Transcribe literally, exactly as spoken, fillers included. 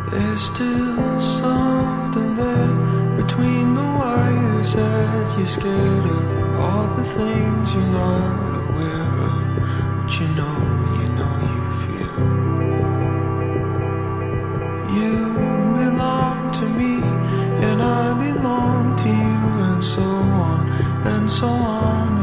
There's still something there between the wires that you're scared of. All the things you're not aware of, but you know, you know you feel. You belong to me, and I belong to you, and so on, and so on.